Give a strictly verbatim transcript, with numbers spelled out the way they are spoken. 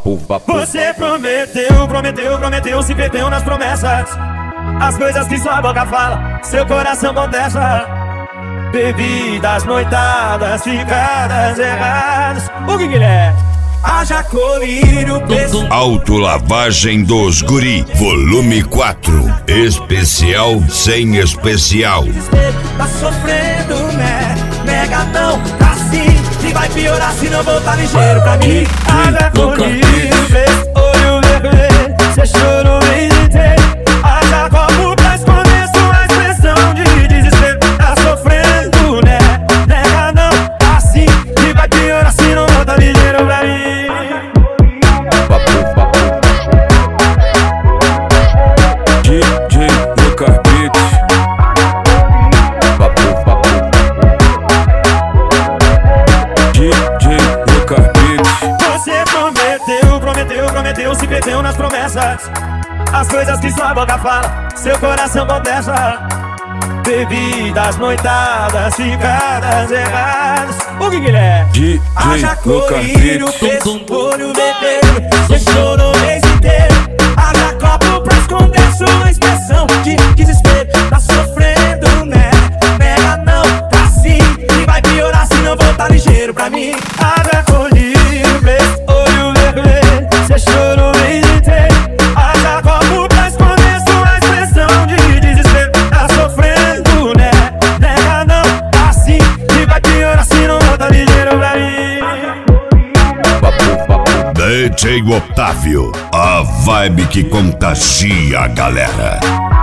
Papo, papo. Você prometeu, prometeu, prometeu, se perdeu nas promessas. As coisas que sua boca fala, seu coração contesta. Bebidas, noitadas, ficadas erradas. O que que ele é? Haja colírio, preço. Autolavagem dos Guri, volume quatro. Especial sem especial. Tá sofrendo, né? Negadão, tá assim. E vai piorar se não voltar ligeiro pra mim. Haja colírio, preço, olho vermelho. Cê chorou bem inteiro. Haja copo pra esconder sua expressão de desespero. Tá sofrendo, né? Negadão, tá assim. E vai piorar se não voltar ligeiro pra mim. D J Lucas Beats. Papo, papo. D J Lucas Beats. Você prometeu, prometeu, prometeu, se perdeu nas promessas. As coisas que sua boca fala, seu coração contesta. Bebidas, noitadas, ficadas erradas. O que que ele é? D Haja J Lucas colírio, Beats. preço, olho vermelho. Cê chorou o mês inteiro. Haja copo pra esconder sua expressão de desespero. Tá sofrendo, né? Nega não, tá assim. E vai piorar se não voltar ligeiro pra mim. Haja colírio, preço, olho vermelho. Cê chorou o mês inteiro. Haja copo pra esconder sua expressão de desespero. Tá sofrendo, né? Nega não, tá assim. E vai piorar se não voltar ligeiro pra mim. Papo, papo. D J Otávio, a vibe que contagia a galera.